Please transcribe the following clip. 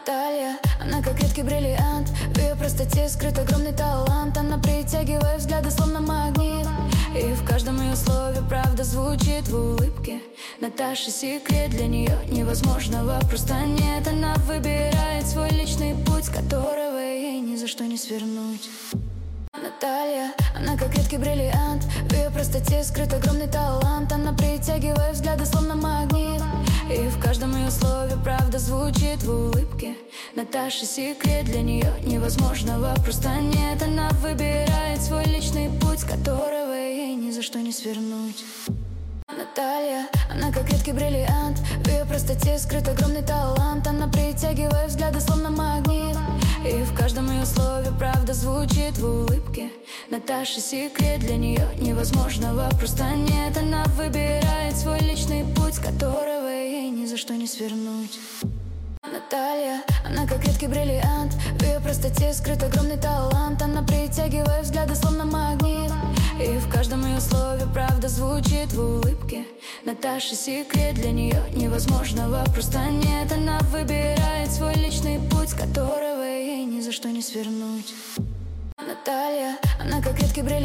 Наталья, она как редкий бриллиант. В ее простоте скрыт огромный талант. Она притягивает взгляды, словно магнит. И в каждом ее слове правда звучит в улыбке. Наташа секрет, для нее невозможного просто нет. Она выбирает свой личный путь, с которого ей ни за что не свернуть. Наталья, она как редкий бриллиант. В ее простоте скрыт огромный талант. Она притягивает взгляды, словно магнит. И в каждом ее слове правда звучит в улыбке. Наташа секрет, для нее невозможного просто нет. Она выбирает свой личный путь, с которого ей ни за что не свернуть. Наталья, она как редкий бриллиант. В ее простоте скрыт огромный талант. Она притягивает взгляды, словно магнит. И в каждом ее слове правда звучит в улыбке. Наташа секрет, для нее невозможного просто нет. Она выбирает свой личный путь, с которого ей ни за что не свернуть. Наталья, она как редкий бриллиант. В ее простоте скрыт огромный талант. Она притягивает взгляды, словно магнит. И в каждом ее слове правда звучит в улыбке. Наташа секрет, для нее невозможного просто нет. Она выбирает свой личный путь, с которого ей ни за что не свернуть. Наталья, она как редкий бриллиант.